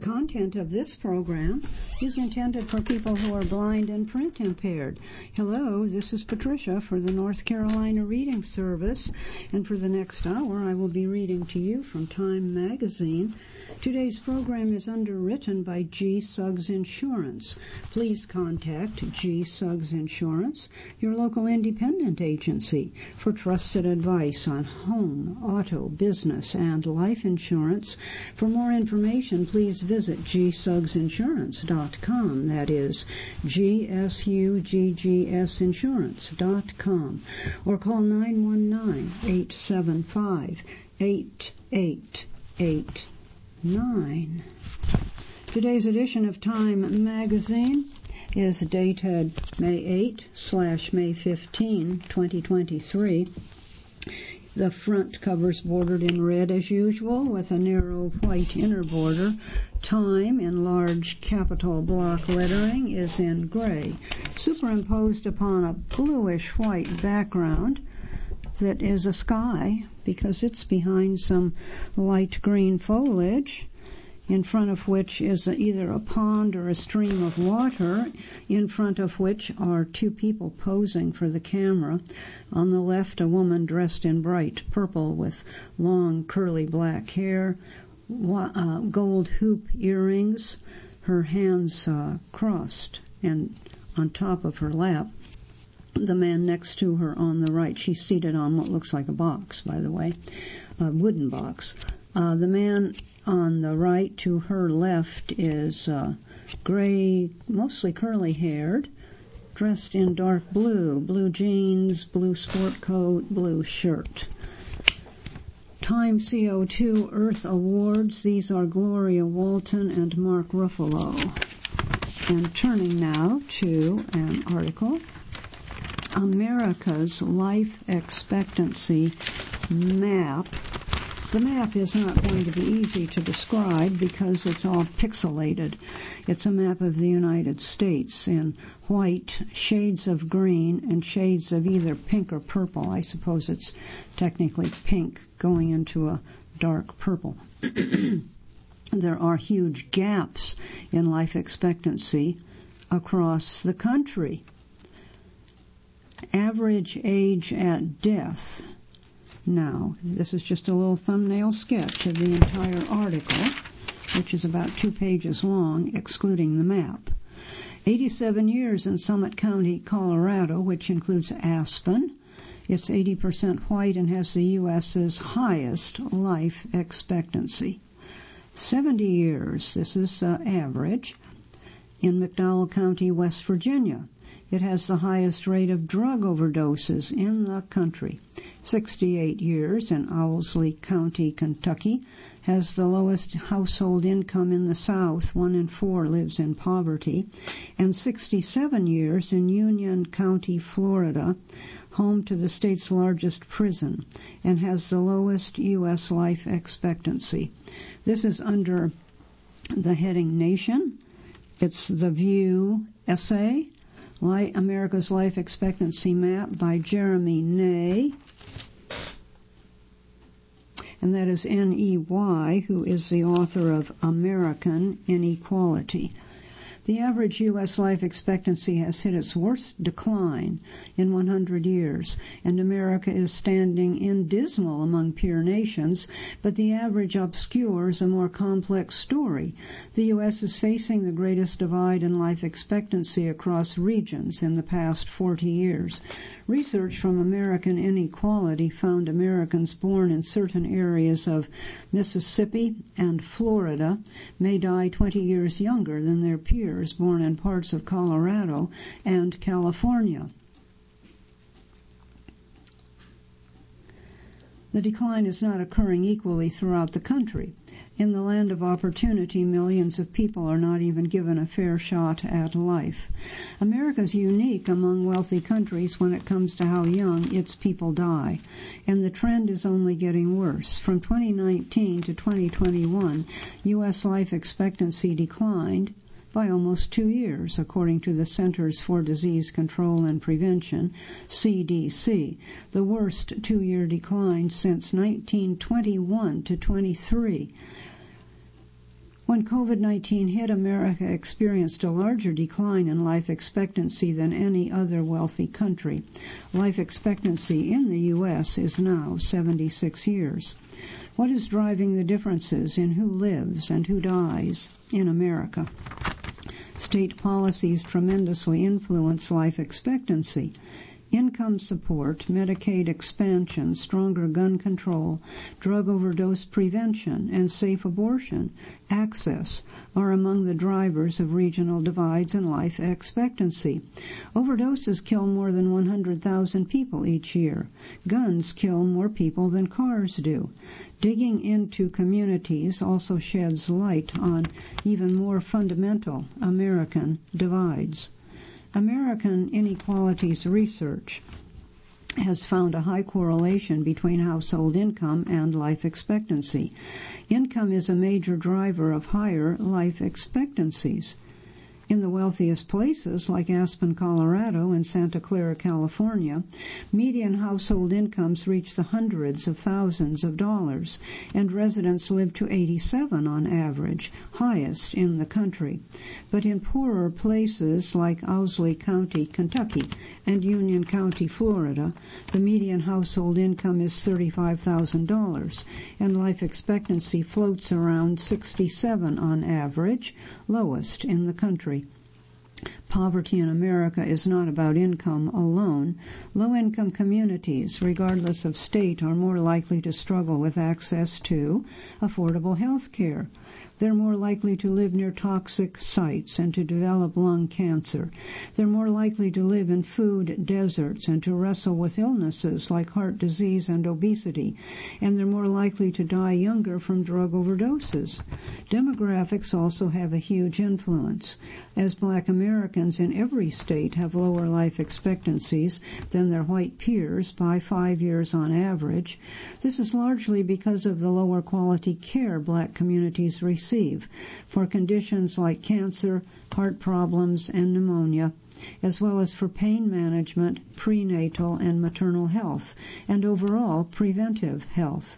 content of this program is intended for people who are blind and print impaired. Hello, this is Patricia for the North Carolina Reading Service, and for the next hour I will be reading to you from Time Magazine. Today's program is underwritten by G. Suggs Insurance. Please contact G. Suggs Insurance, your local independent agency, for trusted advice on home, auto, business, and life insurance. For more information, please visit gsuggsinsurance.com. That is GSUGGSinsurance.com. Or call 919-875-8889. Today's edition of Time Magazine is dated May 8/May 15, 2023. The front cover's bordered in red as usual with a narrow white inner border. Time in large capital block lettering is in gray, superimposed upon a bluish-white background that is a sky because it's behind some light green foliage, in front of which is either a pond or a stream of water, in front of which are two people posing for the camera. On the left, a woman dressed in bright purple with long curly black hair, gold hoop earrings, her hands crossed and on top of her lap. The man next to her on the right, she's seated on what looks like a box, by the way, a wooden box. The man on the right to her left is gray, mostly curly-haired, dressed in dark blue jeans, blue sport coat, blue shirt. Time CO2 Earth Awards. These are Gloria Walton and Mark Ruffalo. And turning now to an article, America's Life Expectancy Map. The map is not going to be easy to describe because it's all pixelated. It's a map of the United States in white, shades of green, and shades of either pink or purple. I suppose it's technically pink going into a dark purple. There are huge gaps in life expectancy across the country. Average age at death. Now, this is just a little thumbnail sketch of the entire article, which is about 2 pages long, excluding the map. 87 years in Summit County, Colorado, which includes Aspen. It's 80% white and has the U.S.'s highest life expectancy. 70 years, this is average, in McDowell County, West Virginia. It has the highest rate of drug overdoses in the country. 68 years in Owsley County, Kentucky, has the lowest household income in the South. 1 in 4 lives in poverty. And 67 years in Union County, Florida, home to the state's largest prison, and has the lowest U.S. life expectancy. This is under the heading Nation. It's the View essay, America's Life Expectancy Map by Jeremy Ney, and that is N-E-Y, who is the author of American Inequality. The average U.S. life expectancy has hit its worst decline in 100 years, and America is standing in dismal among peer nations, but the average obscures a more complex story. The U.S. is facing the greatest divide in life expectancy across regions in the past 40 years. Research from American Inequality found Americans born in certain areas of Mississippi and Florida may die 20 years younger than their peers born in parts of Colorado and California. The decline is not occurring equally throughout the country. In the land of opportunity, millions of people are not even given a fair shot at life. America is unique among wealthy countries when it comes to how young its people die, and the trend is only getting worse. From 2019 to 2021, U.S. life expectancy declined by almost 2 years, according to the Centers for Disease Control and Prevention, CDC, the worst 2-year decline since 1921 to 23. When COVID-19 hit, America experienced a larger decline in life expectancy than any other wealthy country. Life expectancy in the U.S. is now 76 years. What is driving the differences in who lives and who dies in America? State policies tremendously influence life expectancy. Income support, Medicaid expansion, stronger gun control, drug overdose prevention, and safe abortion access are among the drivers of regional divides in life expectancy. Overdoses kill more than 100,000 people each year. Guns kill more people than cars do. Digging into communities also sheds light on even more fundamental American divides. American Inequalities Research has found a high correlation between household income and life expectancy. Income is a major driver of higher life expectancies. In the wealthiest places, like Aspen, Colorado, and Santa Clara, California, median household incomes reach the hundreds of thousands of dollars, and residents live to 87 on average, highest in the country. But in poorer places like Owsley County, Kentucky, and Union County, Florida, the median household income is $35,000, and life expectancy floats around 67 on average, lowest in the country. Poverty in America is not about income alone. Low-income communities, regardless of state, are more likely to struggle with access to affordable health care. They're more likely to live near toxic sites and to develop lung cancer. They're more likely to live in food deserts and to wrestle with illnesses like heart disease and obesity. And they're more likely to die younger from drug overdoses. Demographics also have a huge influence. As Black Americans in every state have lower life expectancies than their white peers by 5 years on average, this is largely because of the lower quality care Black communities receive for conditions like cancer, heart problems, and pneumonia, as well as for pain management, prenatal and maternal health, and overall preventive health.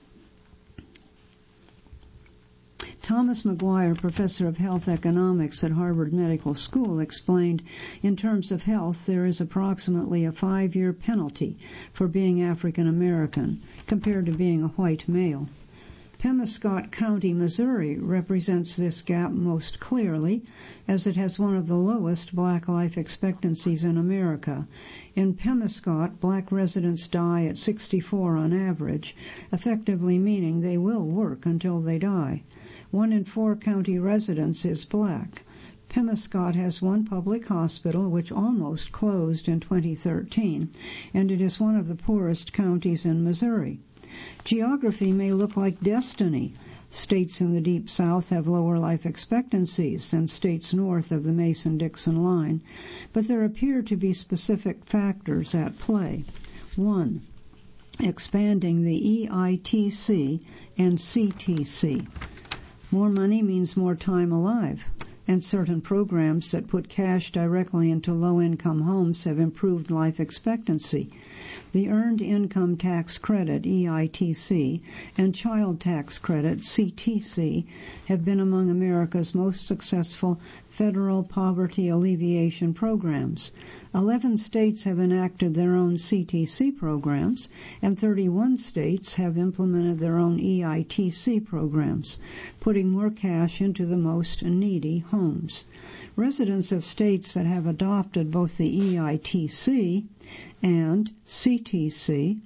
Thomas McGuire, professor of health economics at Harvard Medical School, explained, in terms of health, there is approximately a 5-year penalty for being African American compared to being a white male. Pemiscot County, Missouri, represents this gap most clearly, as it has one of the lowest Black life expectancies in America. In Pemiscot, Black residents die at 64 on average, effectively meaning they will work until they die. 1 in 4 county residents is Black. Pemiscot has one public hospital, which almost closed in 2013, and it is one of the poorest counties in Missouri. Geography may look like destiny. States in the Deep South have lower life expectancies than states north of the Mason-Dixon line, but there appear to be specific factors at play. 1. Expanding the EITC and CTC. More money means more time alive, and certain programs that put cash directly into low-income homes have improved life expectancy. The Earned Income Tax Credit, EITC, and Child Tax Credit, CTC, have been among America's most successful federal poverty alleviation programs. 11 states have enacted their own CTC programs, and 31 states have implemented their own EITC programs, putting more cash into the most needy homes. Residents of states that have adopted both the EITC and CTC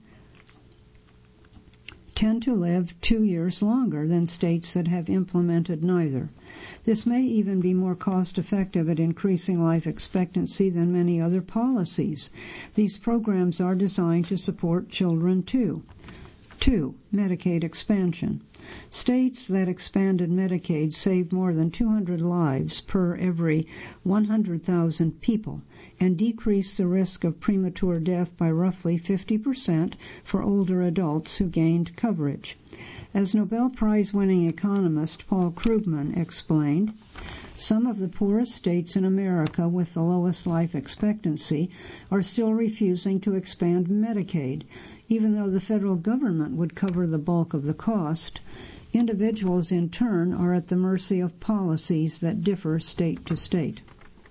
tend to live 2 years longer than states that have implemented neither. This may even be more cost-effective at increasing life expectancy than many other policies. These programs are designed to support children too. 2. Medicaid expansion. States that expanded Medicaid saved more than 200 lives per every 100,000 people and decreased the risk of premature death by roughly 50% for older adults who gained coverage. As Nobel Prize-winning economist Paul Krugman explained, some of the poorest states in America with the lowest life expectancy are still refusing to expand Medicaid, even though the federal government would cover the bulk of the cost. Individuals, in turn, are at the mercy of policies that differ state to state.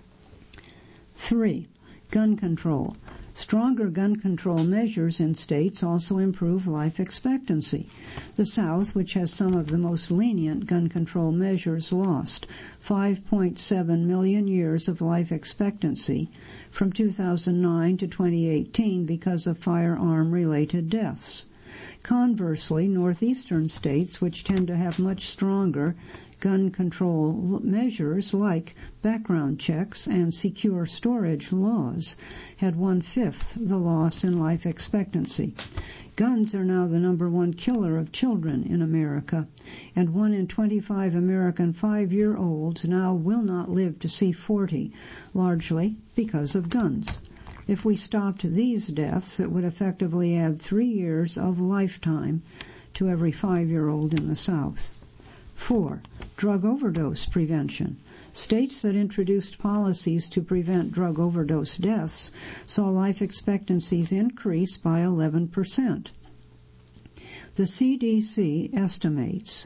3. Gun control. Stronger gun control measures in states also improve life expectancy. The South, which has some of the most lenient gun control measures, lost 5.7 million years of life expectancy from 2009 to 2018 because of firearm-related deaths. Conversely, northeastern states, which tend to have much stronger gun control measures like background checks and secure storage laws, had 1/5 the loss in life expectancy. Guns are now the #1 killer of children in America, and 1 in 25 American 5-year-olds now will not live to see 40, largely because of guns. If we stopped these deaths, it would effectively add 3 years of lifetime to every 5-year-old in the South. 4. Drug overdose prevention. States that introduced policies to prevent drug overdose deaths saw life expectancies increase by 11%. The CDC estimates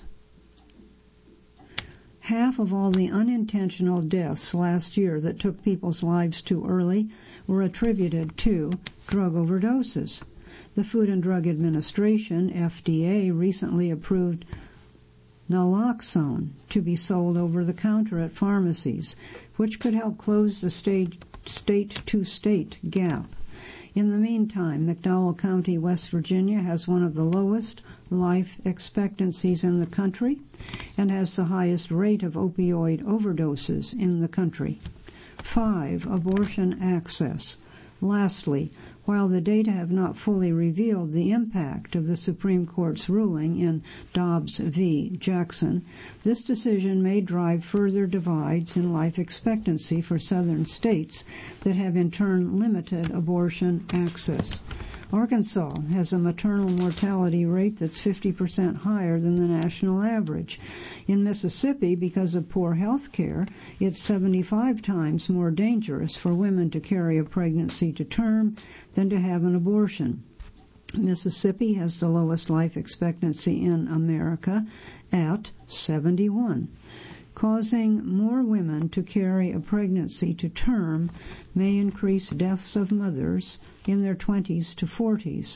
half of all the unintentional deaths last year that took people's lives too early were attributed to drug overdoses. The Food and Drug Administration, FDA, recently approved naloxone to be sold over the counter at pharmacies, which could help close the state-to-state gap. In the meantime, McDowell County, West Virginia, has one of the lowest life expectancies in the country and has the highest rate of opioid overdoses in the country. 5. Abortion access. Lastly, while the data have not fully revealed the impact of the Supreme Court's ruling in Dobbs v. Jackson, this decision may drive further divides in life expectancy for southern states that have in turn limited abortion access. Arkansas has a maternal mortality rate that's 50% higher than the national average. In Mississippi, because of poor health care, it's 75 times more dangerous for women to carry a pregnancy to term than to have an abortion. Mississippi has the lowest life expectancy in America at 71. Causing more women to carry a pregnancy to term may increase deaths of mothers in their 20s to 40s.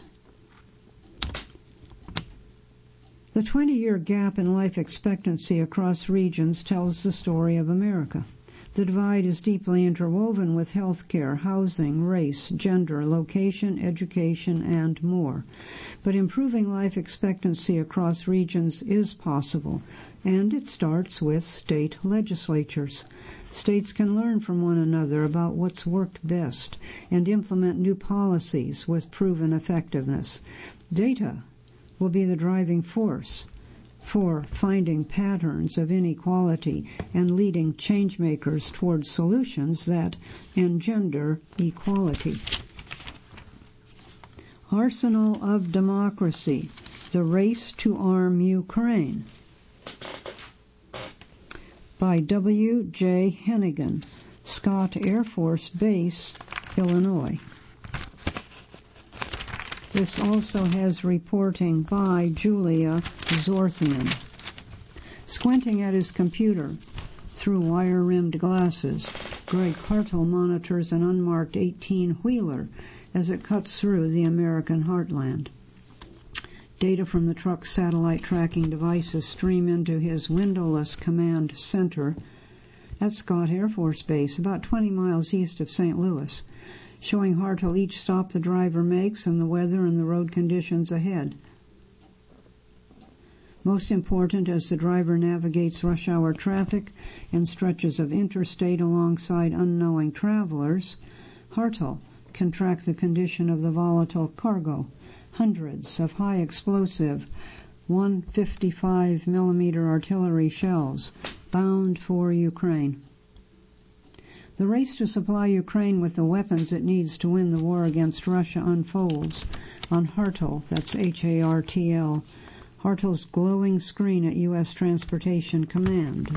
The 20-year gap in life expectancy across regions tells the story of America. The divide is deeply interwoven with health care, housing, race, gender, location, education, and more. But improving life expectancy across regions is possible, and it starts with state legislatures. States can learn from one another about what's worked best and implement new policies with proven effectiveness. Data will be the driving force for finding patterns of inequality and leading changemakers towards solutions that engender equality. Arsenal of Democracy, The Race to Arm Ukraine, by W. J. Hennigan, Scott Air Force Base, Illinois. This also has reporting by Julia Zorthian. Squinting at his computer through wire-rimmed glasses, Greg Hartle monitors an unmarked 18-wheeler as it cuts through the American heartland. Data from the truck's satellite tracking devices stream into his windowless command center at Scott Air Force Base, about 20 miles east of St. Louis, showing Hartle each stop the driver makes and the weather and the road conditions ahead. Most important, as the driver navigates rush hour traffic and stretches of interstate alongside unknowing travelers, Hartle can track the condition of the volatile cargo, hundreds of high explosive 155 millimeter artillery shells bound for Ukraine. The race to supply Ukraine with the weapons it needs to win the war against Russia unfolds on Hartle, that's Hartl, Hartle's glowing screen at U.S. Transportation Command,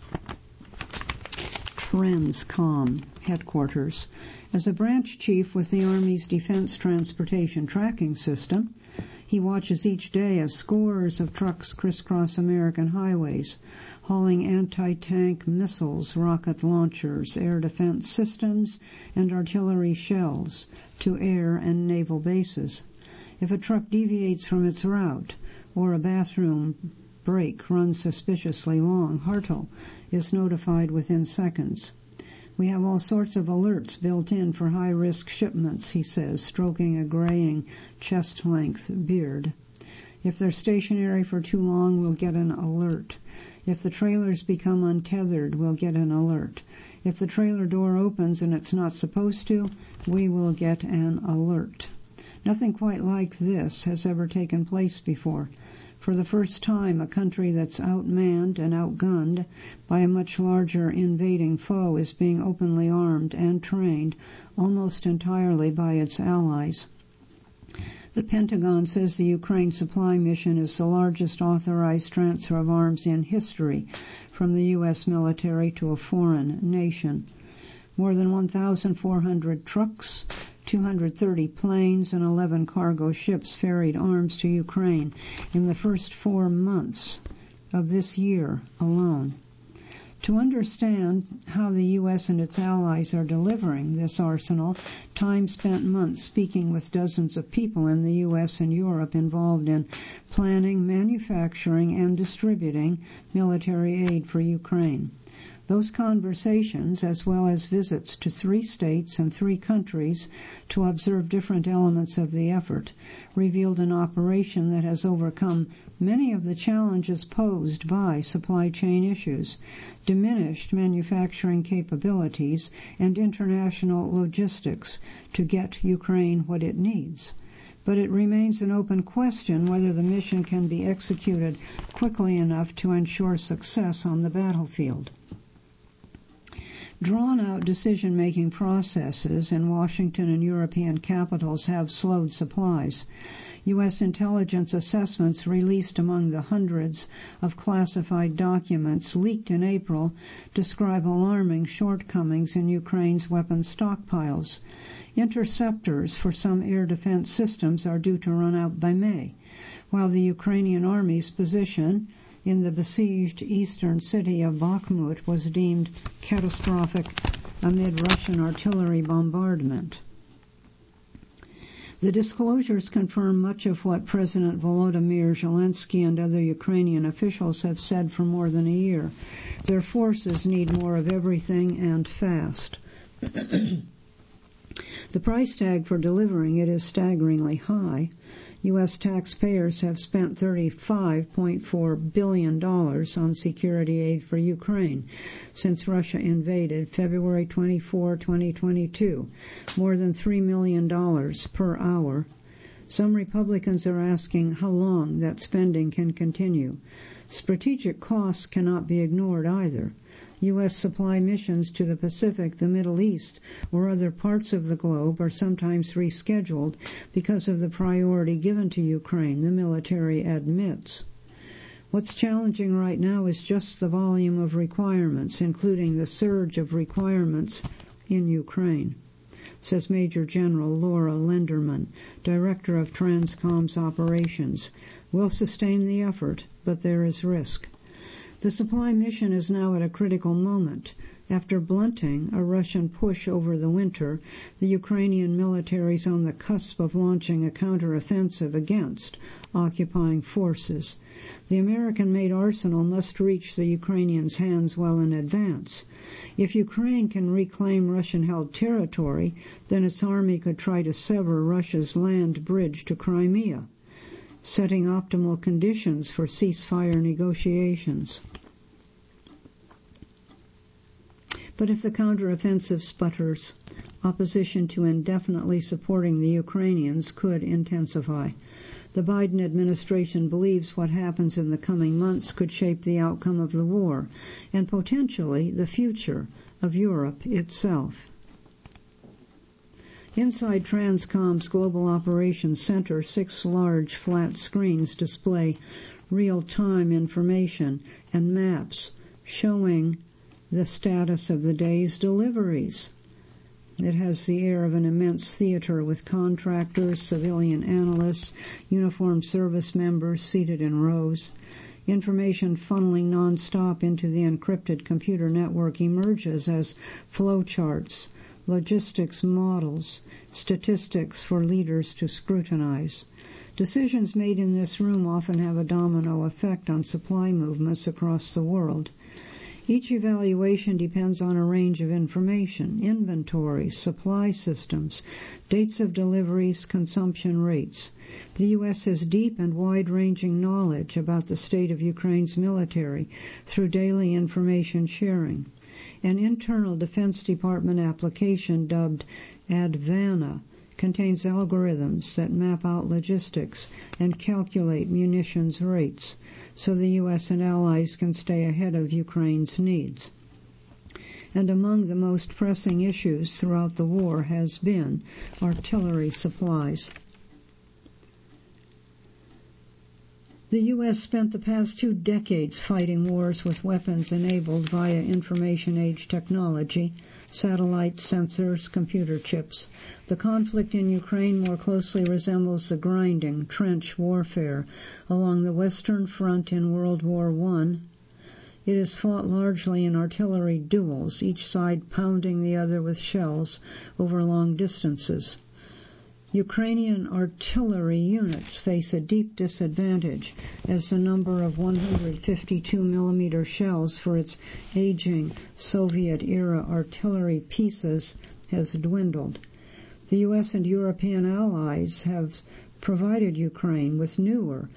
Transcom headquarters. As a branch chief with the Army's Defense Transportation Tracking System, He watches each day as scores of trucks crisscross American highways, hauling anti-tank missiles, rocket launchers, air defense systems, and artillery shells to air and naval bases. If a truck deviates from its route or a bathroom break runs suspiciously long, Hartel is notified within seconds. We have all sorts of alerts built in for high-risk shipments, he says, stroking a graying, chest-length beard. If they're stationary for too long, we'll get an alert. If the trailers become untethered, we'll get an alert. If the trailer door opens and it's not supposed to, we will get an alert. Nothing quite like this has ever taken place before. For the first time, a country that's outmanned and outgunned by a much larger invading foe is being openly armed and trained almost entirely by its allies. The Pentagon says the Ukraine supply mission is the largest authorized transfer of arms in history from the U.S. military to a foreign nation. More than 1,400 trucks, 230 planes, and 11 cargo ships ferried arms to Ukraine in the first 4 months of this year alone. To understand how the U.S. and its allies are delivering this arsenal, time spent months speaking with dozens of people in the U.S. and Europe involved in planning, manufacturing, and distributing military aid for Ukraine. Those conversations, as well as visits to 3 states and 3 countries to observe different elements of the effort, revealed an operation that has overcome many of the challenges posed by supply chain issues, diminished manufacturing capabilities, and international logistics to get Ukraine what it needs. But it remains an open question whether the mission can be executed quickly enough to ensure success on the battlefield. Drawn-out decision-making processes in Washington and European capitals have slowed supplies. U.S. intelligence assessments released among the hundreds of classified documents leaked in April describe alarming shortcomings in Ukraine's weapons stockpiles. Interceptors for some air defense systems are due to run out by May, while the Ukrainian Army's position in the besieged eastern city of Bakhmut was deemed catastrophic amid Russian artillery bombardment. The disclosures confirm much of what President Volodymyr Zelensky and other Ukrainian officials have said for more than a year. Their forces need more of everything and fast. The price tag for delivering it is staggeringly high. U.S. taxpayers have spent $35.4 billion on security aid for Ukraine since Russia invaded February 24, 2022, more than $3 million per hour. Some Republicans are asking how long that spending can continue. Strategic costs cannot be ignored either. U.S. supply missions to the Pacific, the Middle East, or other parts of the globe are sometimes rescheduled because of the priority given to Ukraine, the military admits. What's challenging right now is just the volume of requirements, including the surge of requirements in Ukraine, says Major General Laura Lenderman, Director of Transcom's Operations. We'll sustain the effort, but there is risk. The supply mission is now at a critical moment. After blunting a Russian push over the winter, the Ukrainian military is on the cusp of launching a counteroffensive against occupying forces. The American-made arsenal must reach the Ukrainians' hands well in advance. If Ukraine can reclaim Russian-held territory, then its army could try to sever Russia's land bridge to Crimea, setting optimal conditions for ceasefire negotiations. But if the counteroffensive sputters, opposition to indefinitely supporting the Ukrainians could intensify. The Biden administration believes what happens in the coming months could shape the outcome of the war and potentially the future of Europe itself. Inside Transcom's Global Operations Center, 6 large flat screens display real-time information and maps showing the status of the day's deliveries. It has the air of an immense theater with contractors, civilian analysts, uniformed service members seated in rows. Information funneling nonstop into the encrypted computer network emerges as flowcharts, logistics models, statistics for leaders to scrutinize. Decisions made in this room often have a domino effect on supply movements across the world. Each evaluation depends on a range of information, inventories, supply systems, dates of deliveries, consumption rates. The U.S. has deep and wide-ranging knowledge about the state of Ukraine's military through daily information sharing. An internal Defense Department application dubbed ADVANA contains algorithms that map out logistics and calculate munitions rates, so the U.S. and allies can stay ahead of Ukraine's needs. And among the most pressing issues throughout the war has been artillery supplies. The U.S. spent the past 2 decades fighting wars with weapons enabled via information age technology, satellite sensors, computer chips. The conflict in Ukraine more closely resembles the grinding, trench warfare along the Western Front in World War I. It is fought largely in artillery duels, each side pounding the other with shells over long distances. Ukrainian artillery units face a deep disadvantage as the number of 152mm shells for its aging Soviet-era artillery pieces has dwindled. The U.S. and European allies have provided Ukraine with newer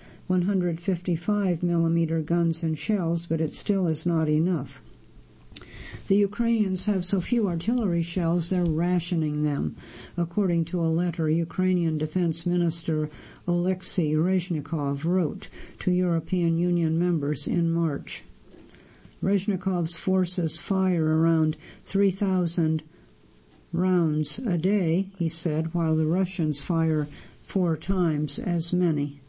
155mm guns and shells, but it still is not enough. The Ukrainians have so few artillery shells, they're rationing them, according to a letter Ukrainian Defense Minister Oleksiy Rezhnikov wrote to European Union members in March. Rezhnikov's forces fire around 3,000 rounds a day, he said, while the Russians fire 4 times as many.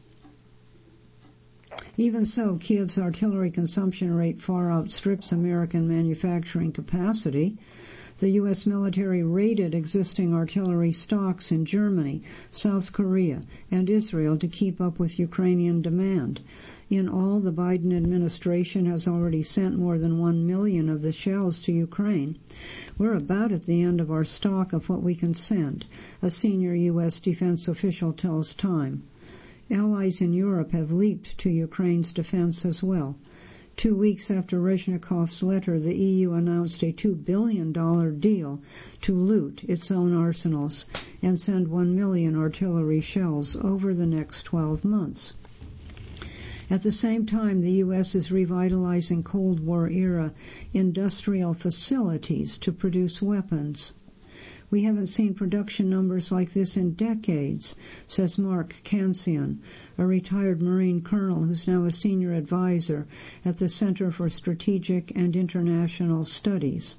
Even so, Kiev's artillery consumption rate far outstrips American manufacturing capacity. The U.S. military raided existing artillery stocks in Germany, South Korea, and Israel to keep up with Ukrainian demand. In all, the Biden administration has already sent more than 1 million of the shells to Ukraine. We're about at the end of our stock of what we can send, a senior U.S. defense official tells Time. Allies in Europe have leaped to Ukraine's defense as well. 2 weeks after Rezhnikov's letter, the EU announced a $2 billion deal to loot its own arsenals and send 1 million artillery shells over the next 12 months. At the same time, the U.S. is revitalizing Cold War-era industrial facilities to produce weapons. We haven't seen production numbers like this in decades, says Mark Kansian, a retired Marine colonel who's now a senior advisor at the Center for Strategic and International Studies.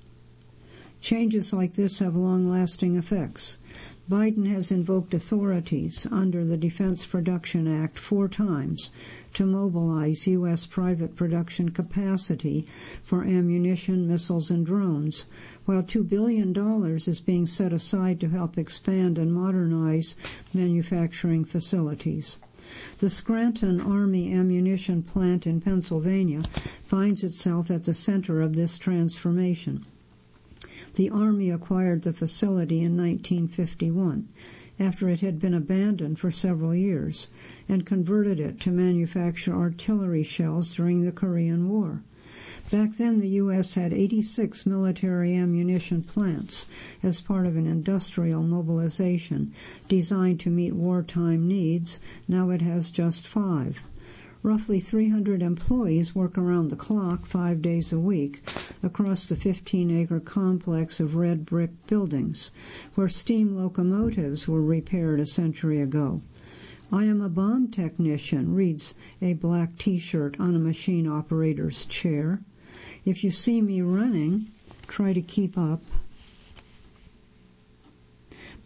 Changes like this have long-lasting effects. Biden has invoked authorities under the Defense Production Act 4 times to mobilize U.S. private production capacity for ammunition, missiles, and drones, while $2 billion is being set aside to help expand and modernize manufacturing facilities. The Scranton Army Ammunition Plant in Pennsylvania finds itself at the center of this transformation. The Army acquired the facility in 1951, after it had been abandoned for several years, and converted it to manufacture artillery shells during the Korean War. Back then, the U.S. had 86 military ammunition plants as part of an industrial mobilization designed to meet wartime needs. Now it has just 5. Roughly 300 employees work around the clock 5 days a week across the 15-acre complex of red brick buildings, where steam locomotives were repaired a century ago. "I am a bomb technician," reads a black T-shirt on a machine operator's chair. "If you see me running, try to keep up."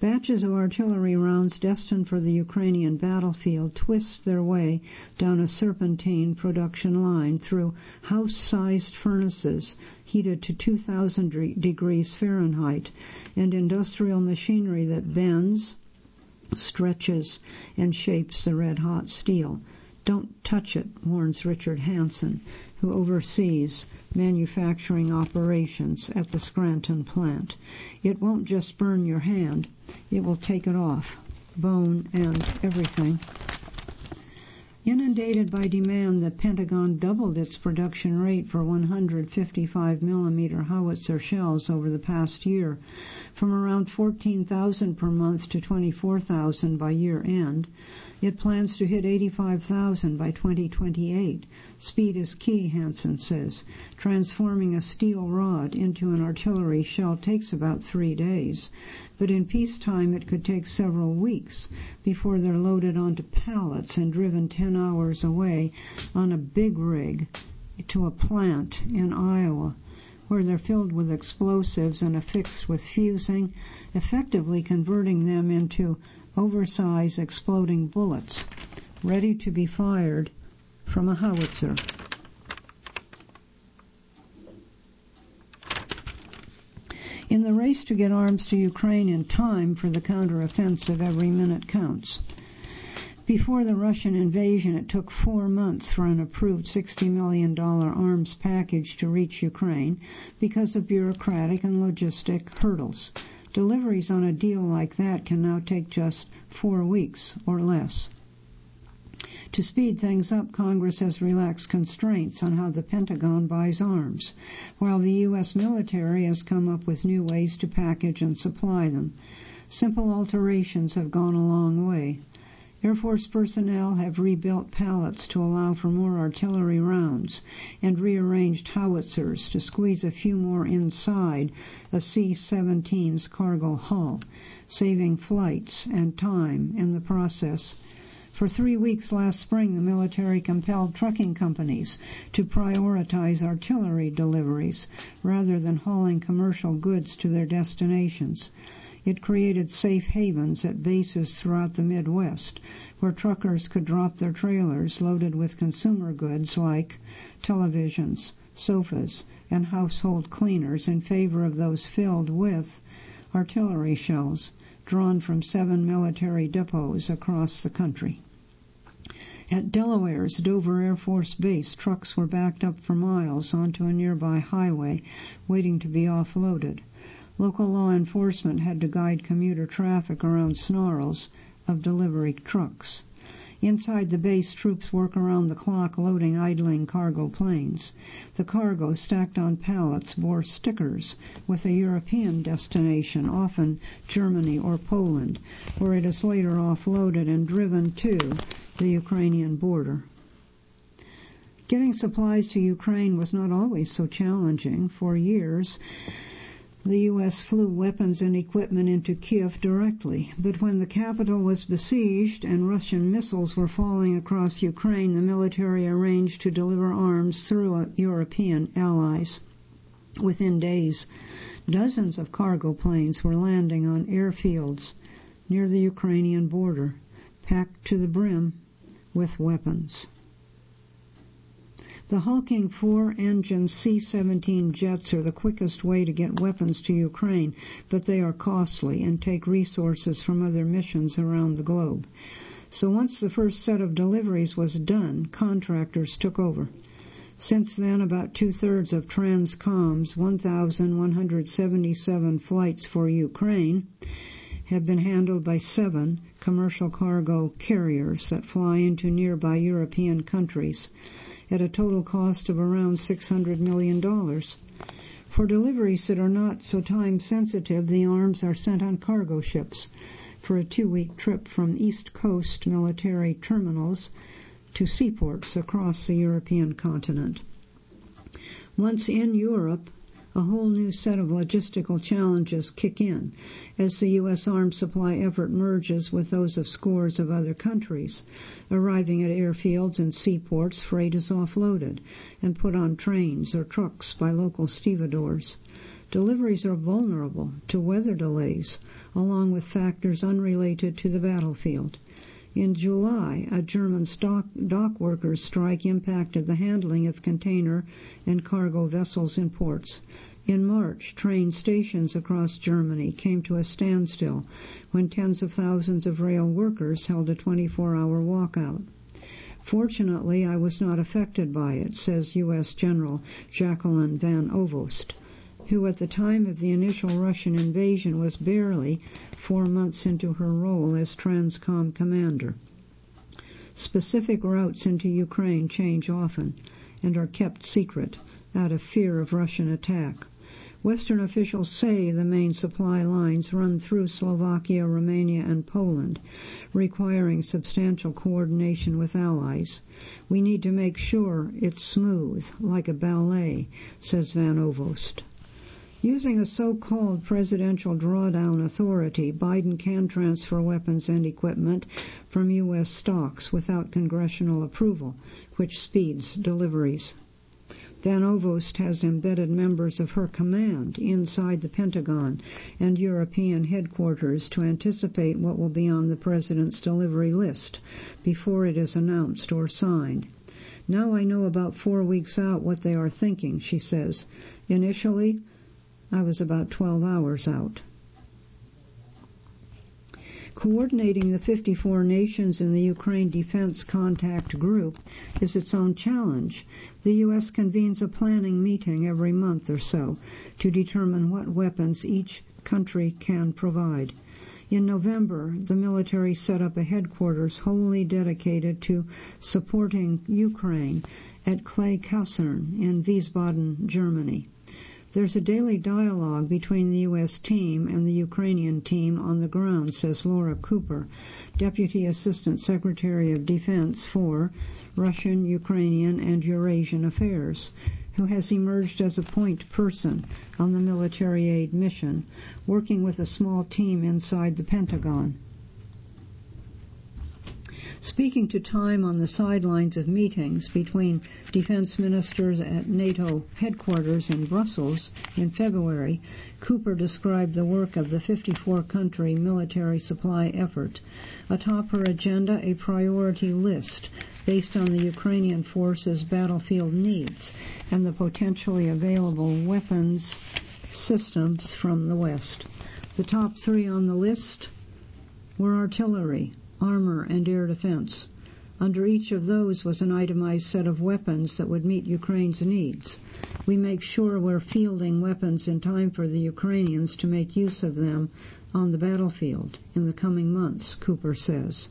Batches of artillery rounds destined for the Ukrainian battlefield twist their way down a serpentine production line through house-sized furnaces heated to 2,000 degrees Fahrenheit and industrial machinery that bends, stretches, and shapes the red-hot steel. Don't touch it, warns Richard Hansen, who oversees manufacturing operations at the Scranton plant. It won't just burn your hand, it will take it off, bone and everything. Inundated by demand, the Pentagon doubled its production rate for 155mm howitzer shells over the past year, from around 14,000 per month to 24,000 by year end. It plans to hit 85,000 by 2028. Speed is key, Hansen says. Transforming a steel rod into an artillery shell takes about 3 days, but in peacetime it could take several weeks before they're loaded onto pallets and driven 10 hours away on a big rig to a plant in Iowa, where they're filled with explosives and affixed with fusing, effectively converting them into oversized exploding bullets, ready to be fired from a howitzer. In the race to get arms to Ukraine in time for the counteroffensive, every minute counts. Before the Russian invasion, it took 4 months for an approved $60 million arms package to reach Ukraine because of bureaucratic and logistic hurdles. Deliveries on a deal like that can now take just 4 weeks or less. To speed things up, Congress has relaxed constraints on how the Pentagon buys arms, while the U.S. military has come up with new ways to package and supply them. Simple alterations have gone a long way. Air Force personnel have rebuilt pallets to allow for more artillery rounds and rearranged howitzers to squeeze a few more inside a C-17's cargo hull, saving flights and time in the process. For 3 weeks last spring, the military compelled trucking companies to prioritize artillery deliveries rather than hauling commercial goods to their destinations. It created safe havens at bases throughout the Midwest, where truckers could drop their trailers loaded with consumer goods like televisions, sofas, and household cleaners in favor of those filled with artillery shells drawn from 7 military depots across the country. At Delaware's Dover Air Force Base, trucks were backed up for miles onto a nearby highway, waiting to be offloaded. Local law enforcement had to guide commuter traffic around snarls of delivery trucks. Inside the base, troops work around the clock loading idling cargo planes. The cargo, stacked on pallets, bore stickers with a European destination, often Germany or Poland, where it is later offloaded and driven to the Ukrainian border. Getting supplies to Ukraine was not always so challenging. For years, the U.S. flew weapons and equipment into Kiev directly, but when the capital was besieged and Russian missiles were falling across Ukraine, the military arranged to deliver arms through European allies. Within days, dozens of cargo planes were landing on airfields near the Ukrainian border, packed to the brim with weapons. The hulking 4-engine C-17 jets are the quickest way to get weapons to Ukraine, but they are costly and take resources from other missions around the globe. So once the first set of deliveries was done, contractors took over. Since then, about 2/3 of Transcom's 1,177 flights for Ukraine have been handled by 7 commercial cargo carriers that fly into nearby European countries, at a total cost of around $600 million. For deliveries that are not so time-sensitive, the arms are sent on cargo ships for a 2-week trip from East Coast military terminals to seaports across the European continent. Once in Europe, a whole new set of logistical challenges kick in as the U.S. arms supply effort merges with those of scores of other countries. Arriving at airfields and seaports, freight is offloaded and put on trains or trucks by local stevedores. Deliveries are vulnerable to weather delays, along with factors unrelated to the battlefield. In July, a German dock workers' strike impacted the handling of container and cargo vessels in ports. In March, train stations across Germany came to a standstill when tens of thousands of rail workers held a 24-hour walkout. Fortunately, I was not affected by it, says U.S. General Jacqueline Van Ovost, who at the time of the initial Russian invasion was barely 4 months into her role as Transcom commander. Specific routes into Ukraine change often and are kept secret out of fear of Russian attack. Western officials say the main supply lines run through Slovakia, Romania, and Poland, requiring substantial coordination with allies. We need to make sure it's smooth, like a ballet, says Van Ovost. Using a so-called presidential drawdown authority, Biden can transfer weapons and equipment from U.S. stocks without congressional approval, which speeds deliveries. Van Ovost has embedded members of her command inside the Pentagon and European headquarters to anticipate what will be on the president's delivery list before it is announced or signed. Now I know about 4 weeks out what they are thinking, she says. Initially, I was about 12 hours out. Coordinating the 54 nations in the Ukraine Defense Contact Group is its own challenge. The U.S. convenes a planning meeting every month or so to determine what weapons each country can provide. In November, the military set up a headquarters wholly dedicated to supporting Ukraine at Clay Kaserne in Wiesbaden, Germany. There's a daily dialogue between the U.S. team and the Ukrainian team on the ground, says Laura Cooper, Deputy Assistant Secretary of Defense for Russian, Ukrainian, and Eurasian Affairs, who has emerged as a point person on the military aid mission, working with a small team inside the Pentagon. Speaking to Time on the sidelines of meetings between defense ministers at NATO headquarters in Brussels in February, Cooper described the work of the 54-country military supply effort. Atop her agenda, a priority list based on the Ukrainian forces' battlefield needs and the potentially available weapons systems from the West. The top 3 on the list were artillery, armor, and air defense. Under each of those was an itemized set of weapons that would meet Ukraine's needs. We make sure we're fielding weapons in time for the Ukrainians to make use of them on the battlefield in the coming months, Cooper says.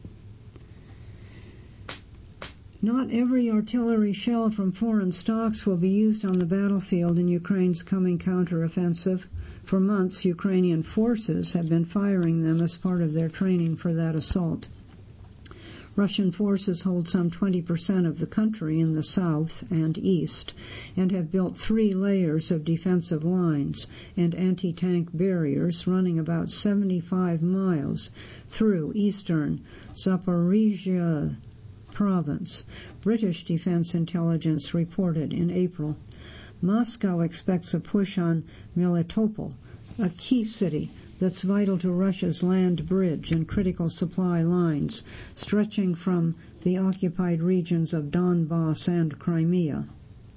Not every artillery shell from foreign stocks will be used on the battlefield in Ukraine's coming counteroffensive. For months, Ukrainian forces have been firing them as part of their training for that assault. Russian forces hold some 20% of the country in the south and east and have built 3 layers of defensive lines and anti-tank barriers running about 75 miles through eastern Zaporizhzhia province, British Defense Intelligence reported in April. Moscow expects a push on Melitopol, a key city that's vital to Russia's land bridge and critical supply lines stretching from the occupied regions of Donbass and Crimea.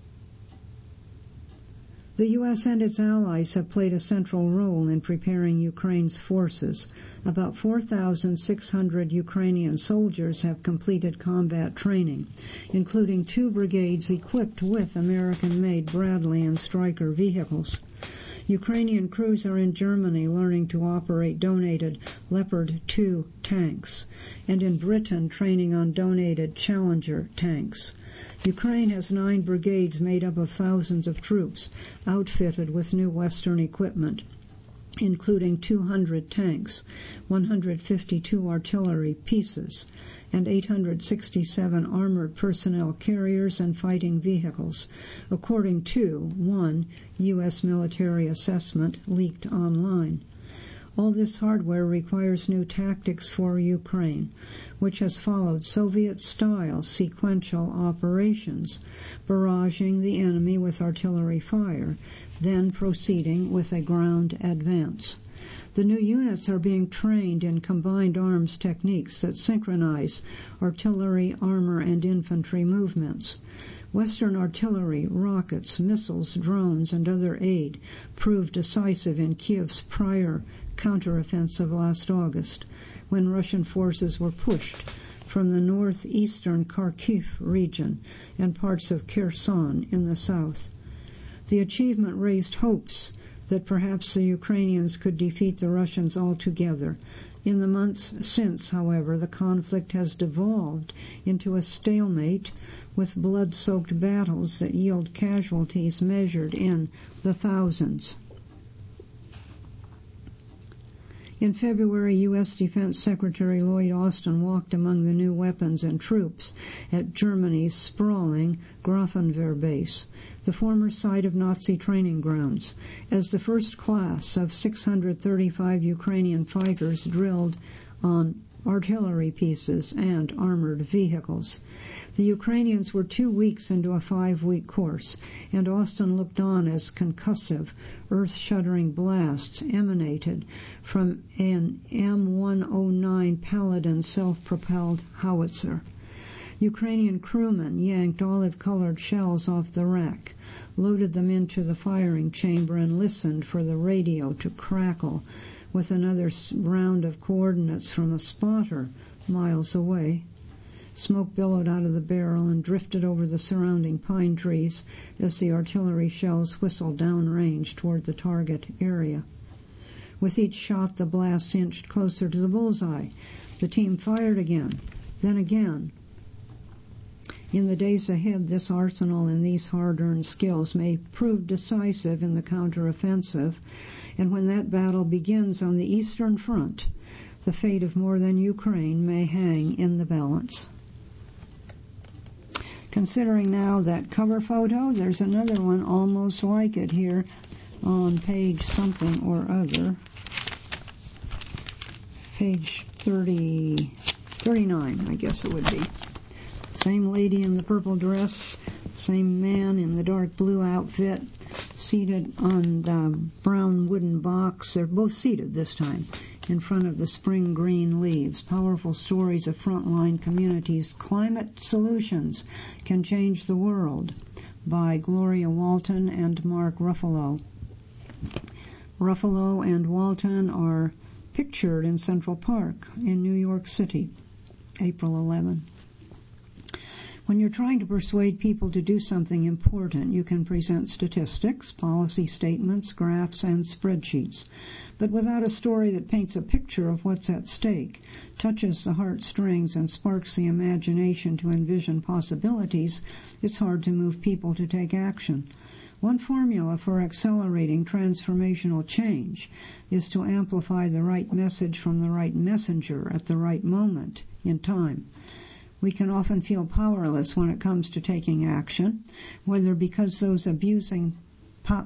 The U.S. and its allies have played a central role in preparing Ukraine's forces. About 4,600 Ukrainian soldiers have completed combat training, including 2 brigades equipped with American-made Bradley and Stryker vehicles. Ukrainian crews are in Germany learning to operate donated Leopard 2 tanks, and in Britain training on donated Challenger tanks. Ukraine has 9 brigades made up of thousands of troops, outfitted with new Western equipment. including 200 tanks, 152 artillery pieces, and 867 armored personnel carriers and fighting vehicles, according to one U.S. military assessment leaked online. All this hardware requires new tactics for Ukraine, which has followed Soviet-style sequential operations, barraging the enemy with artillery fire, then proceeding with a ground advance. The new units are being trained in combined arms techniques that synchronize artillery, armor, and infantry movements. Western artillery, rockets, missiles, drones, and other aid proved decisive in Kiev's prior counteroffensive last August, when Russian forces were pushed from the northeastern Kharkiv region and parts of Kherson in the south. The achievement raised hopes that perhaps the Ukrainians could defeat the Russians altogether. In the months since, however, the conflict has devolved into a stalemate with blood-soaked battles that yield casualties measured in the thousands. In February, U.S. Defense Secretary Lloyd Austin walked among the new weapons and troops at Germany's sprawling Grafenwehr base, the former site of Nazi training grounds, as the first class of 635 Ukrainian fighters drilled on artillery pieces and armored vehicles. The Ukrainians were 2 weeks into a 5-week course, and Austin looked on as concussive, earth-shuddering blasts emanated from an M109 Paladin self-propelled howitzer. Ukrainian crewmen yanked olive-colored shells off the rack, loaded them into the firing chamber, and listened for the radio to crackle with another round of coordinates from a spotter miles away. Smoke billowed out of the barrel and drifted over the surrounding pine trees as the artillery shells whistled downrange toward the target area. With each shot, the blasts inched closer to the bullseye. The team fired again, then again. In the days ahead, this arsenal and these hard-earned skills may prove decisive in the counteroffensive, and when that battle begins on the Eastern Front, the fate of more than Ukraine may hang in the balance. Considering now that cover photo, there's another one almost like it here on page something or other. Page 39, I guess it would be. Same lady in the purple dress, same man in the dark blue outfit, seated on the brown wooden box. They're both seated this time in front of the spring green leaves. Powerful stories of frontline communities. Climate Solutions Can Change the World by Gloria Walton and Mark Ruffalo. Ruffalo and Walton are pictured in Central Park in New York City, April 11. When you're trying to persuade people to do something important, you can present statistics, policy statements, graphs, and spreadsheets. But without a story that paints a picture of what's at stake, touches the heartstrings, and sparks the imagination to envision possibilities, it's hard to move people to take action. One formula for accelerating transformational change is to amplify the right message from the right messenger at the right moment in time. We can often feel powerless when it comes to taking action, whether because those abusing power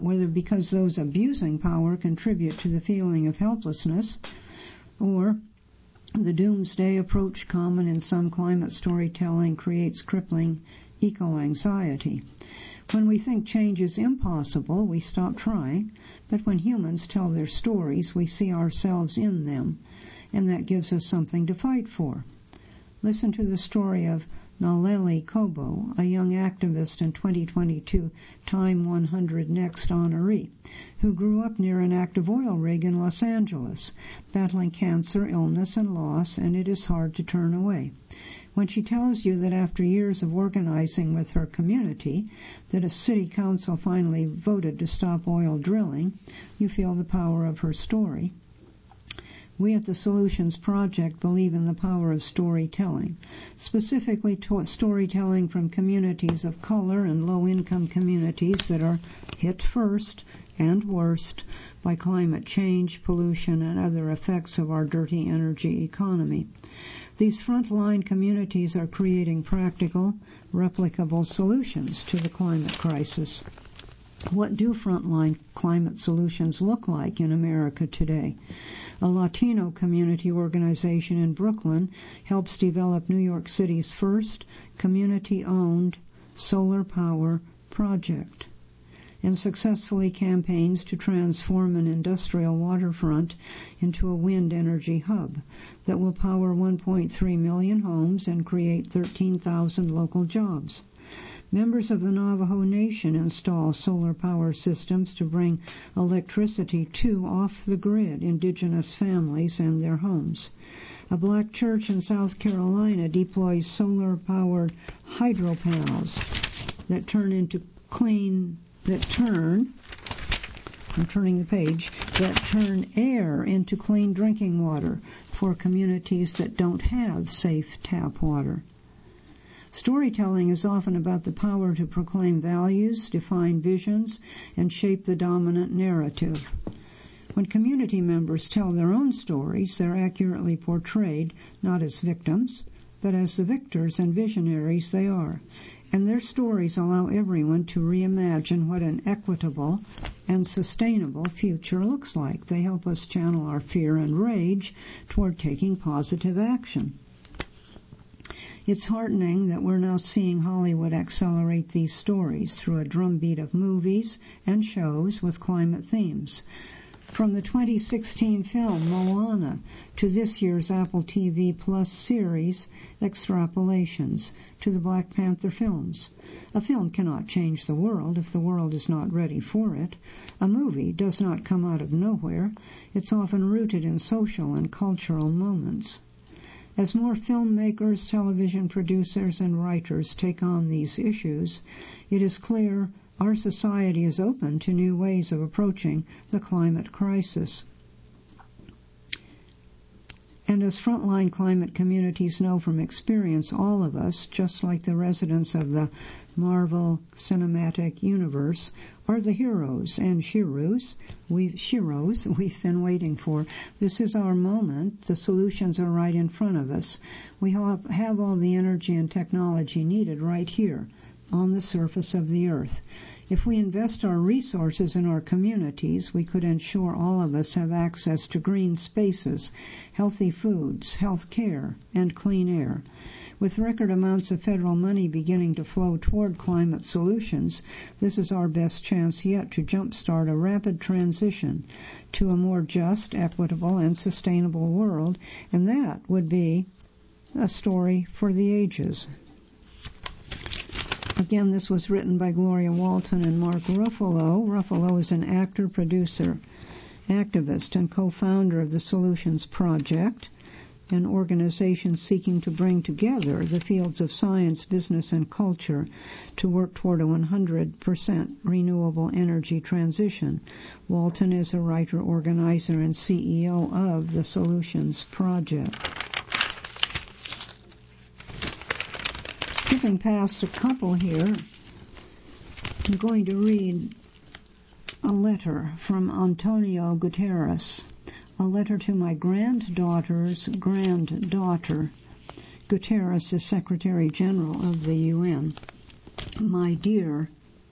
contribute to the feeling of helplessness, or the doomsday approach common in some climate storytelling creates crippling eco-anxiety. When we think change is impossible, we stop trying, but when humans tell their stories, we see ourselves in them, and that gives us something to fight for. Listen to the story of Naleli Kobo, a young activist and 2022 Time 100 Next honoree, who grew up near an active oil rig in Los Angeles, battling cancer, illness, and loss, and it is hard to turn away. When she tells you that after years of organizing with her community, that a city council finally voted to stop oil drilling, you feel the power of her story. We at the Solutions Project believe in the power of storytelling, specifically storytelling from communities of color and low-income communities that are hit first and worst by climate change, pollution, and other effects of our dirty energy economy. These frontline communities are creating practical, replicable solutions to the climate crisis. What do frontline climate solutions look like in America today? A Latino community organization in Brooklyn helps develop New York City's first community-owned solar power project, and successfully campaigns to transform an industrial waterfront into a wind energy hub that will power 1.3 million homes and create 13,000 local jobs. Members of the Navajo Nation install solar power systems to bring electricity to off-the-grid indigenous families and their homes. A black church in South Carolina deploys solar-powered hydro panels that turn air into clean drinking water for communities that don't have safe tap water. Storytelling is often about the power to proclaim values, define visions, and shape the dominant narrative. When community members tell their own stories, they're accurately portrayed not as victims, but as the victors and visionaries they are. And their stories allow everyone to reimagine what an equitable and sustainable future looks like. They help us channel our fear and rage toward taking positive action. It's heartening that we're now seeing Hollywood accelerate these stories through a drumbeat of movies and shows with climate themes. From the 2016 film Moana to this year's Apple TV Plus series Extrapolations to the Black Panther films. A film cannot change the world if the world is not ready for it. A movie does not come out of nowhere. It's often rooted in social and cultural moments. As more filmmakers, television producers, and writers take on these issues, it is clear our society is open to new ways of approaching the climate crisis. And as frontline climate communities know from experience, all of us, just like the residents of the Marvel Cinematic Universe, are the heroes and sheroes we've been waiting for. This is our moment. The solutions are right in front of us. We have all the energy and technology needed right here on the surface of the earth. If we invest our resources in our communities, we could ensure all of us have access to green spaces, healthy foods, health care, and clean air. With record amounts of federal money beginning to flow toward climate solutions, this is our best chance yet to jumpstart a rapid transition to a more just, equitable, and sustainable world, and that would be a story for the ages. Again, this was written by Gloria Walton and Mark Ruffalo. Ruffalo is an actor, producer, activist, and co-founder of the Solutions Project, an organization seeking to bring together the fields of science, business, and culture to work toward a 100% renewable energy transition. Walton is a writer, organizer, and CEO of the Solutions Project. Skipping past a couple here, I'm going to read a letter from Antonio Guterres, a letter to my granddaughter's granddaughter. Guterres is Secretary General of the UN. My dear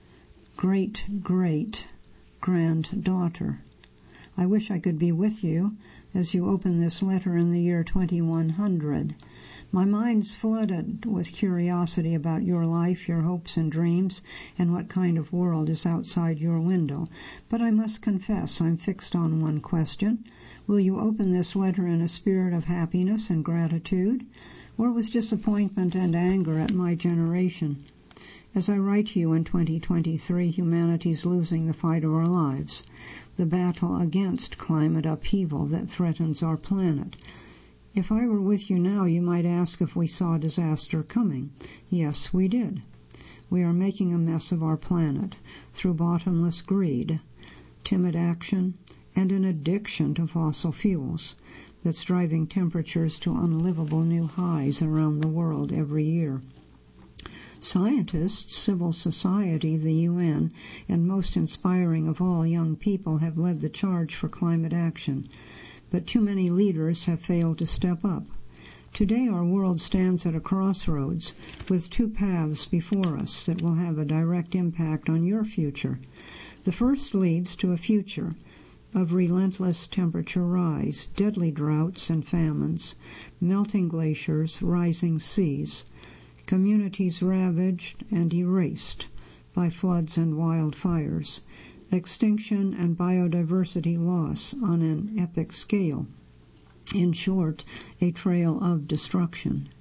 great-great-granddaughter, I wish I could be with you as you open this letter in the year 2100. My mind's flooded with curiosity about your life, your hopes and dreams, and what kind of world is outside your window. But I must confess I'm fixed on one question. Will you open this letter in a spirit of happiness and gratitude, or with disappointment and anger at my generation? As I write to you in 2023, humanity's losing the fight of our lives, the battle against climate upheaval that threatens our planet. If I were with you now, you might ask if we saw disaster coming. Yes, we did. We are making a mess of our planet through bottomless greed, timid action, and an addiction to fossil fuels that's driving temperatures to unlivable new highs around the world every year. Scientists, civil society, the UN, and most inspiring of all, young people have led the charge for climate action. But too many leaders have failed to step up. Today our world stands at a crossroads with two paths before us that will have a direct impact on your future. The first leads to a future of relentless temperature rise, deadly droughts and famines, melting glaciers, rising seas, communities ravaged and erased by floods and wildfires, extinction and biodiversity loss on an epic scale. In short, a trail of destruction.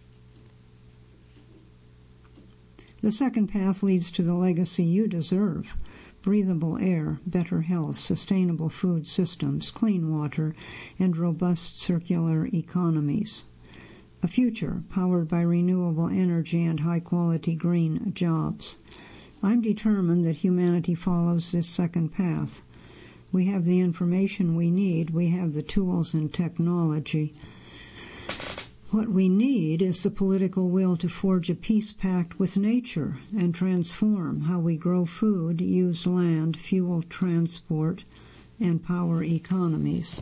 The second path leads to the legacy you deserve: breathable air, better health, sustainable food systems, clean water, and robust circular economies. A future powered by renewable energy and high-quality green jobs. I'm determined that humanity follows this second path. We have the information we need. We have the tools and technology. What we need is the political will to forge a peace pact with nature and transform how we grow food, use land, fuel transport, and power economies.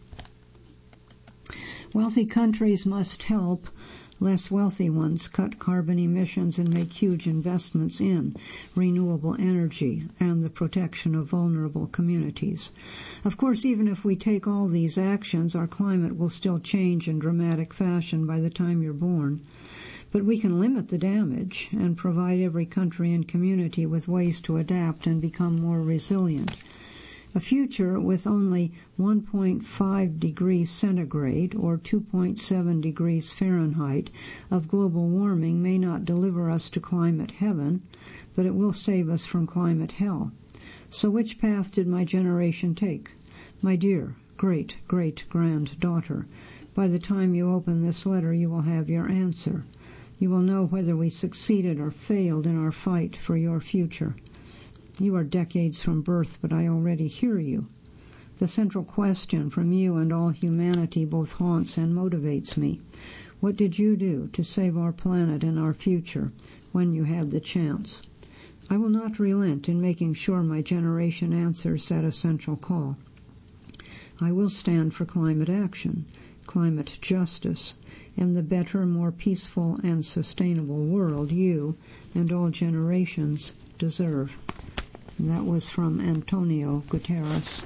Wealthy countries must help less wealthy ones cut carbon emissions and make huge investments in renewable energy and the protection of vulnerable communities. Of course, even if we take all these actions, our climate will still change in dramatic fashion by the time you're born. But we can limit the damage and provide every country and community with ways to adapt and become more resilient. A future with only 1.5 degrees centigrade or 2.7 degrees Fahrenheit of global warming may not deliver us to climate heaven, but it will save us from climate hell. So which path did my generation take? My dear great-great-granddaughter, by the time you open this letter, you will have your answer. You will know whether we succeeded or failed in our fight for your future. You are decades from birth, but I already hear you. The central question from you and all humanity both haunts and motivates me. What did you do to save our planet and our future when you had the chance? I will not relent in making sure my generation answers that essential call. I will stand for climate action, climate justice, and the better, more peaceful, and sustainable world you and all generations deserve. And that was from Antonio Guterres.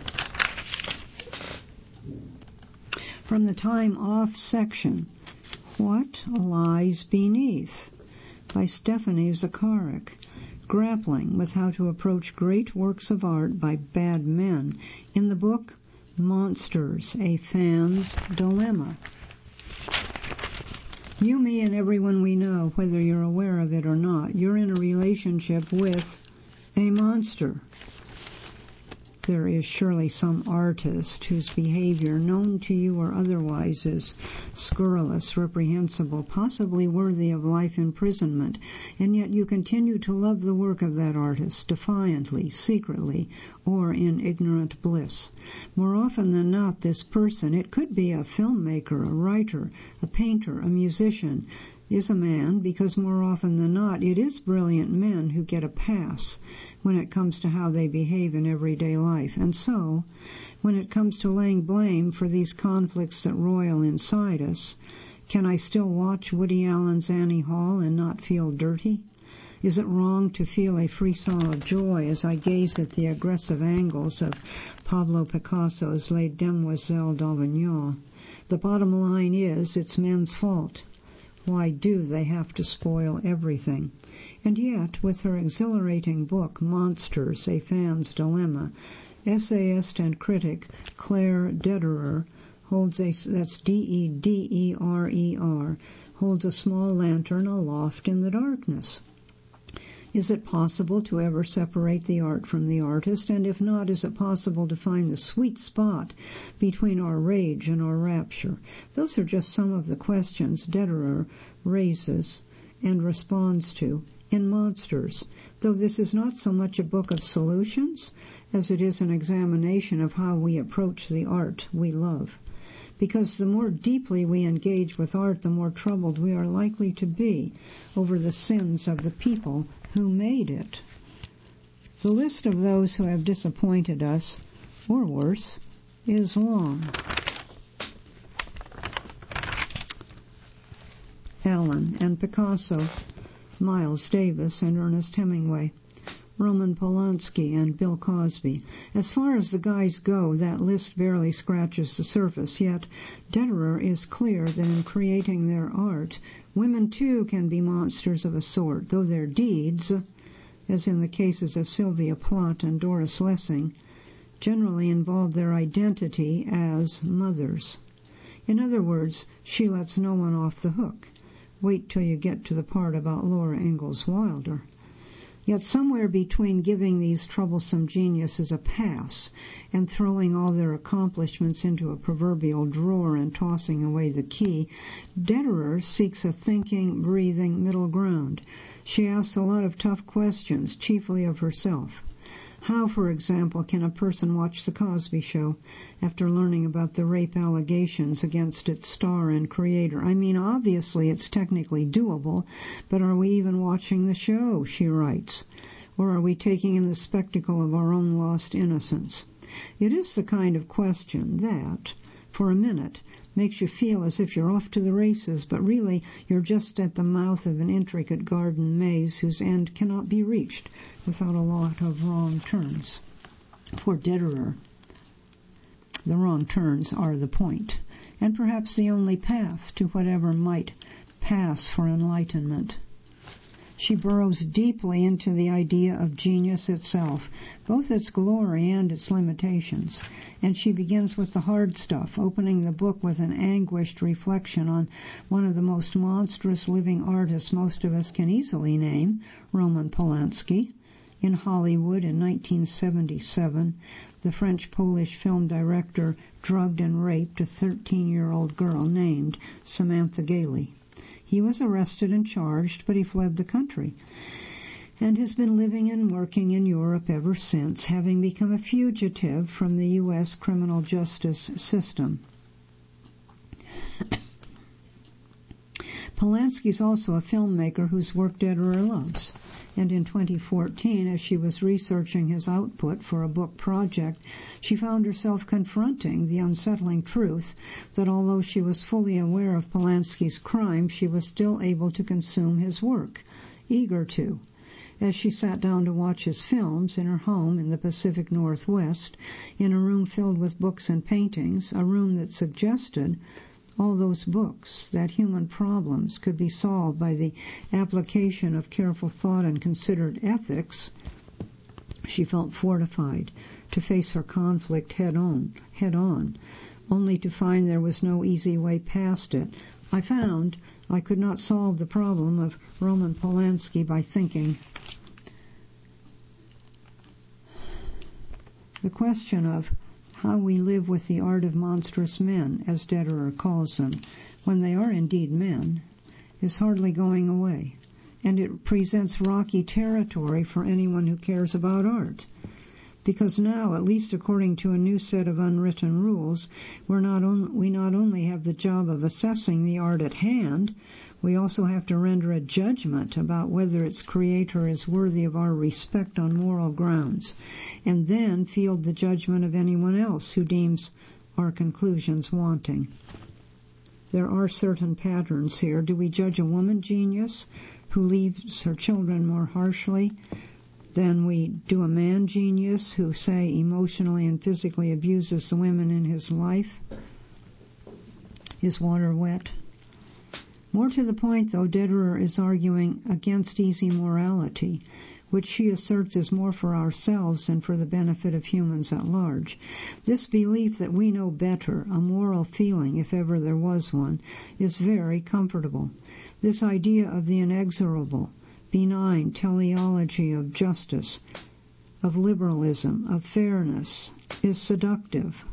From the Time Off section, What Lies Beneath? By Stephanie Zacharek, grappling with how to approach great works of art by bad men in the book Monsters, A Fan's Dilemma. You, me, and everyone we know, whether you're aware of it or not, you're in a relationship with a monster. There is surely some artist whose behavior, known to you or otherwise, is scurrilous, reprehensible, possibly worthy of life imprisonment, and yet you continue to love the work of that artist, defiantly, secretly, or in ignorant bliss. More often than not, this person, it could be a filmmaker, a writer, a painter, a musician, is a man, because more often than not, it is brilliant men who get a pass when it comes to how they behave in everyday life. And so, when it comes to laying blame for these conflicts that roil inside us, can I still watch Woody Allen's Annie Hall and not feel dirty? Is it wrong to feel a frisson of joy as I gaze at the aggressive angles of Pablo Picasso's Les Demoiselles d'Avignon? The bottom line is, it's men's fault. Why do they have to spoil everything? And yet, with her exhilarating book, Monsters, A Fan's Dilemma, essayist and critic Claire Dederer that's D-E-D-E-R-E-R, holds a small lantern aloft in the darkness. Is it possible to ever separate the art from the artist? And if not, is it possible to find the sweet spot between our rage and our rapture? Those are just some of the questions Dederer raises and responds to in Monsters, though this is not so much a book of solutions as it is an examination of how we approach the art we love. because the more deeply we engage with art, the more troubled we are likely to be over the sins of the people who made it. The list of those who have disappointed us, or worse, is long. Allen and Picasso, Miles Davis and Ernest Hemingway, Roman Polanski and Bill Cosby. As far as the guys go, that list barely scratches the surface, yet Dederer is clear that in creating their art, women too can be monsters of a sort, though their deeds, as in the cases of Sylvia Plath and Doris Lessing, generally involve their identity as mothers. In other words, she lets no one off the hook. Wait till you get to the part about Laura Ingalls Wilder. Yet somewhere between giving these troublesome geniuses a pass and throwing all their accomplishments into a proverbial drawer and tossing away the key, Dederer seeks a thinking, breathing middle ground. She asks a lot of tough questions, chiefly of herself. How, for example, can a person watch The Cosby Show after learning about the rape allegations against its star and creator? I mean, obviously it's technically doable, but are we even watching the show, she writes? Or are we taking in the spectacle of our own lost innocence? It is the kind of question that, for a minute, makes you feel as if you're off to the races, but really you're just at the mouth of an intricate garden maze whose end cannot be reached without a lot of wrong turns. For Dederer, the wrong turns are the point, and perhaps the only path to whatever might pass for enlightenment. She burrows deeply into the idea of genius itself, both its glory and its limitations, and she begins with the hard stuff, opening the book with an anguished reflection on one of the most monstrous living artists most of us can easily name, Roman Polanski. In Hollywood in 1977, the French-Polish film director drugged and raped a 13-year-old girl named Samantha Gailey. He was arrested and charged, but he fled the country and has been living and working in Europe ever since, having become a fugitive from the U.S. criminal justice system. Polanski is also a filmmaker whose work Dederer loves, and in 2014, as she was researching his output for a book project, she found herself confronting the unsettling truth that although she was fully aware of Polanski's crime, she was still able to consume his work, eager to. As she sat down to watch his films in her home in the Pacific Northwest, in a room filled with books and paintings, a room that suggested all those books, that human problems could be solved by the application of careful thought and considered ethics, she felt fortified to face her conflict head on, only to find there was no easy way past it. I found I could not solve the problem of Roman Polanski by thinking. The question of how we live with the art of monstrous men, as Dederer calls them, when they are indeed men, is hardly going away, and it presents rocky territory for anyone who cares about art. Because now, at least according to a new set of unwritten rules, we not only have the job of assessing the art at hand, we also have to render a judgment about whether its creator is worthy of our respect on moral grounds, and then field the judgment of anyone else who deems our conclusions wanting. There are certain patterns here. Do we judge a woman genius who leaves her children more harshly than we do a man genius who, say, emotionally and physically abuses the women in his life? Is water wet? More to the point, though, Dederer is arguing against easy morality, which she asserts is more for ourselves than for the benefit of humans at large. This belief that we know better, a moral feeling, if ever there was one, is very comfortable. This idea of the inexorable, benign teleology of justice, of liberalism, of fairness, is seductive.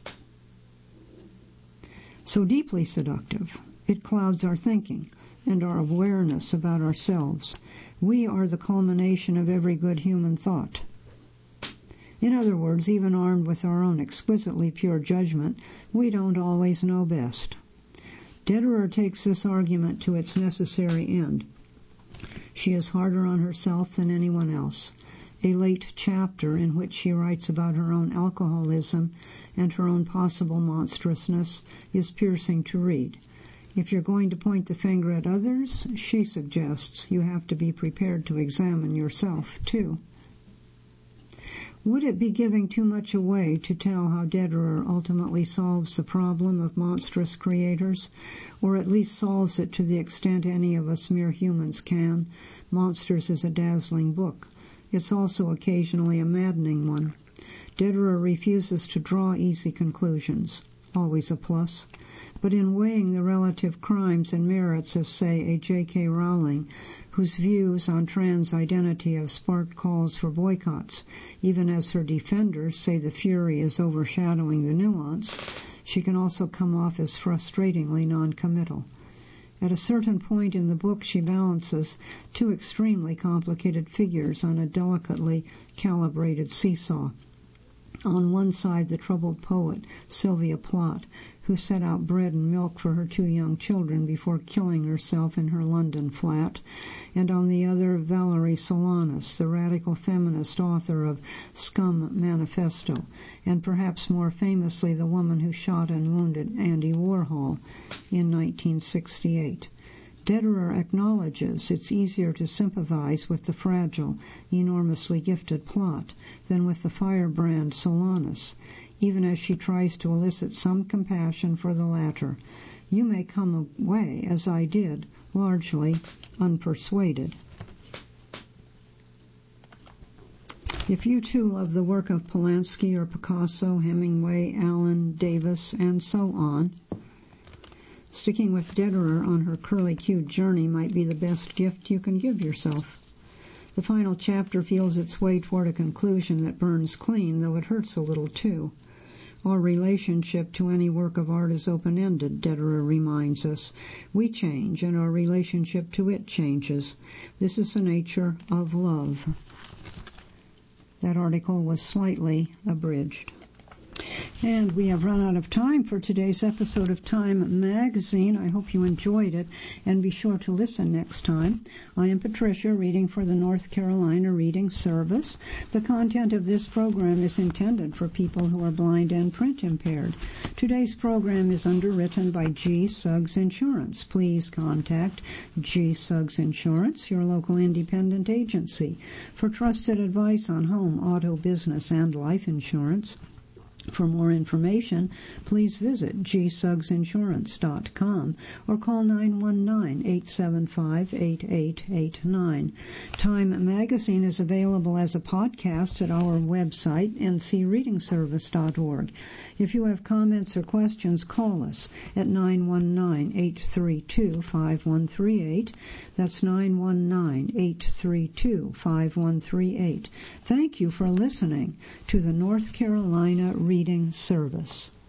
So deeply seductive. It clouds our thinking and our awareness about ourselves. We are the culmination of every good human thought. In other words, even armed with our own exquisitely pure judgment, we don't always know best. Dederer takes this argument to its necessary end. She is harder on herself than anyone else. A late chapter in which she writes about her own alcoholism and her own possible monstrousness is piercing to read. If you're going to point the finger at others, she suggests you have to be prepared to examine yourself, too. Would it be giving too much away to tell how Dederer ultimately solves the problem of monstrous creators, or at least solves it to the extent any of us mere humans can? Monsters is a dazzling book. It's also occasionally a maddening one. Dederer refuses to draw easy conclusions, always a plus. But in weighing the relative crimes and merits of, say, a J.K. Rowling, whose views on trans identity have sparked calls for boycotts, even as her defenders say the fury is overshadowing the nuance, she can also come off as frustratingly non-committal. At a certain point in the book, she balances two extremely complicated figures on a delicately calibrated seesaw. On one side, the troubled poet, Sylvia Plath, who set out bread and milk for her 2 young children before killing herself in her London flat, and on the other, Valerie Solanas, the radical feminist author of Scum Manifesto, and perhaps more famously the woman who shot and wounded Andy Warhol in 1968. Dederer acknowledges it's easier to sympathize with the fragile, enormously gifted Plath than with the firebrand Solanas, even as she tries to elicit some compassion for the latter. You may come away, as I did, largely unpersuaded. If you too love the work of Polanski or Picasso, Hemingway, Allen, Davis, and so on, sticking with Dederer on her curly-cued journey might be the best gift you can give yourself. The final chapter feels its way toward a conclusion that burns clean, though it hurts a little too. Our relationship to any work of art is open-ended, Dederer reminds us. We change, and our relationship to it changes. This is the nature of love. That article was slightly abridged. And we have run out of time for today's episode of Time Magazine. I hope you enjoyed it, and be sure to listen next time. I am Patricia, reading for the North Carolina Reading Service. The content of this program is intended for people who are blind and print impaired. Today's program is underwritten by G. Suggs Insurance. Please contact G. Suggs Insurance, your local independent agency, for trusted advice on home, auto, business, and life insurance. For more information, please visit gsuggsinsurance.com or call 919-875-8889. Time Magazine is available as a podcast at our website, ncreadingservice.org. If you have comments or questions, call us at 919-832-5138. That's 919-832-5138. Thank you for listening to the North Carolina Reading Service.